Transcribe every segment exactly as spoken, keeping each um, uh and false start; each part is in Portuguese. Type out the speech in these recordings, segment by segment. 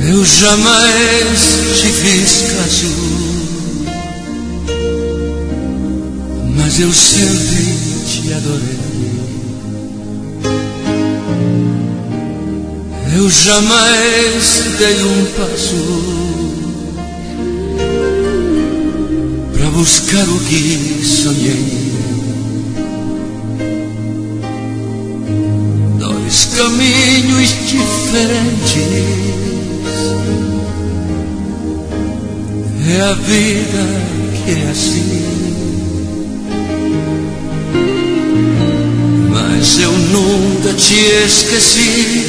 Eu jamais te fiz caso, mas eu sempre te adorei. Eu jamais dei um passo pra buscar o que sonhei. Dois caminhos diferentes, é a vida que é assim. Mas eu nunca te esqueci,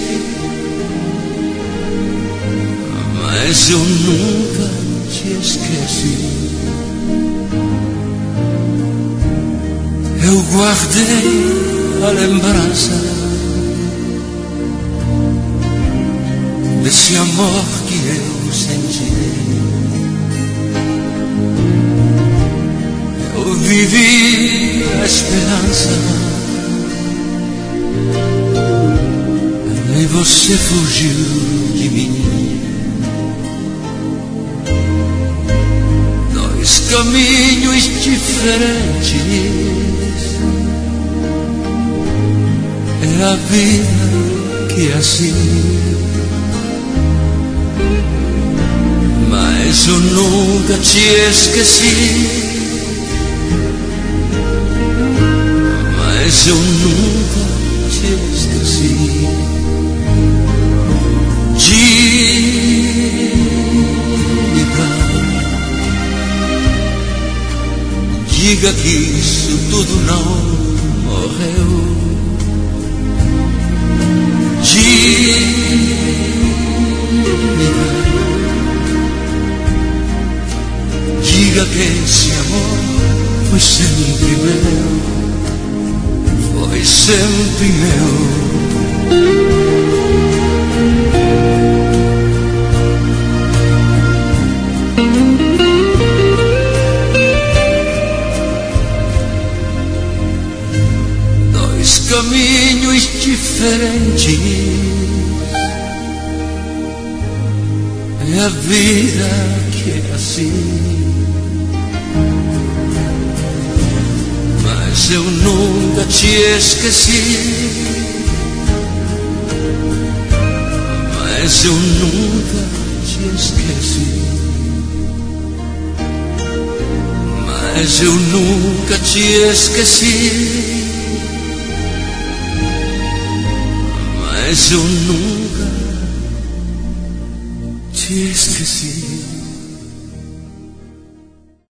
mas eu nunca te esqueci. Eu guardei a lembrança desse amor que eu senti. Eu vivi a esperança e você fugiu de mim. Dois caminhos diferentes, é a vida que é assim. Mas eu nunca te esqueci, mas eu nunca te esqueci. Diga, diga que isso tudo não morreu. Diga, diga que esse amor foi sempre meu, foi sempre meu. Dois caminhos diferentes, é a vida que é assim. Mas eu nunca te esqueci, mas eu nunca te esqueci. Mas eu nunca te esqueci, mas eu nunca te esqueci.